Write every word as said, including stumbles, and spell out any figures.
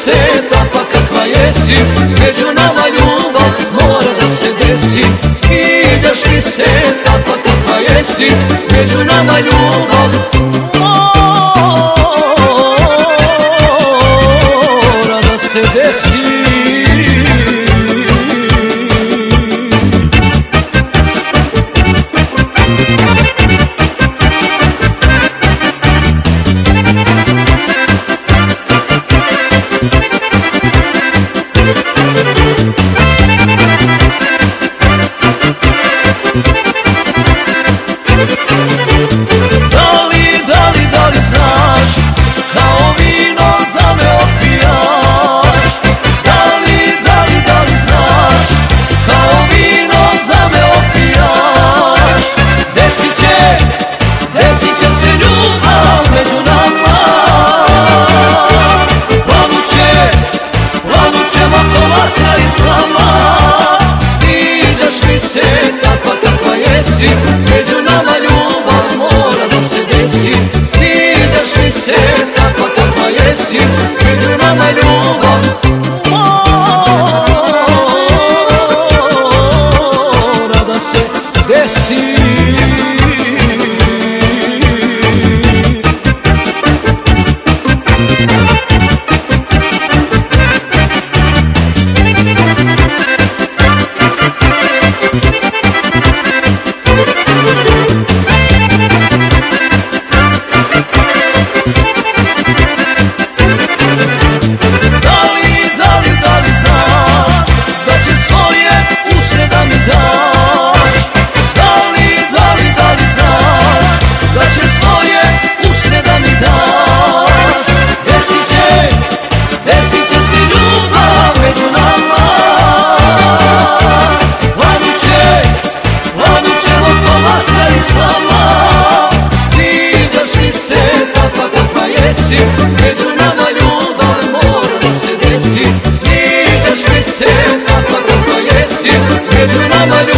se, takva kakva jesi. Među nama ljubav mora da se desi. Sviđaš mi se, takva kakva jesi. Među nama ljubav mora da se desi. Među nama ljubav mora da se desi. Sviđaš mi se, takva kakva jesi. Među nama ljubav mora da se desi. Među nama ljubav mora da se desi. Sviđaš mi se, takva kakva jesi. Među nama ljubav